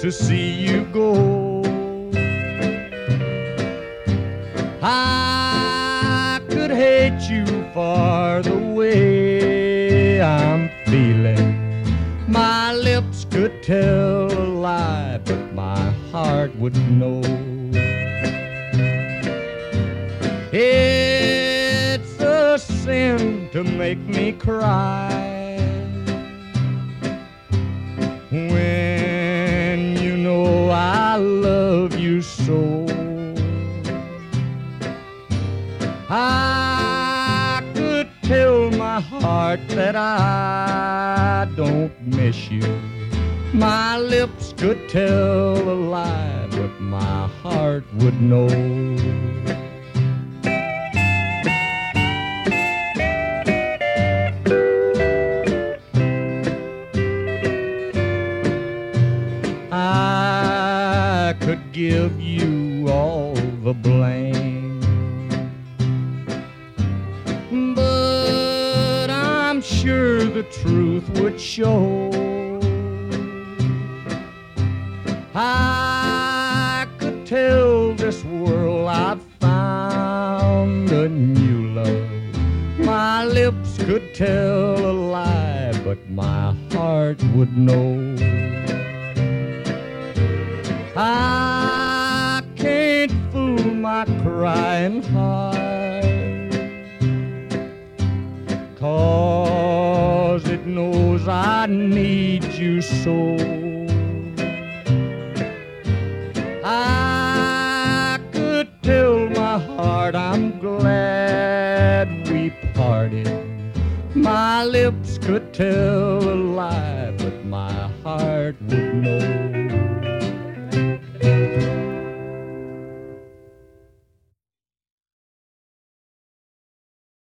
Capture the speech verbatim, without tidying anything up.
to see you go. I could hate you for the way I'm feeling. My lips could tell a lie, but my heart would know. It's a sin to make me cry when you know I love you so. I could tell my heart that I don't miss you. My lips could tell a lie, but my heart would know. I could give you all the blame, but I'm sure the truth would show. I could tell this world I've found a new love. My lips could tell a lie, but my heart would know. I can't fool my crying heart, 'cause it knows I need you so. I could tell my heart I'm glad we parted. My lips could tell a lie, but my heart would know.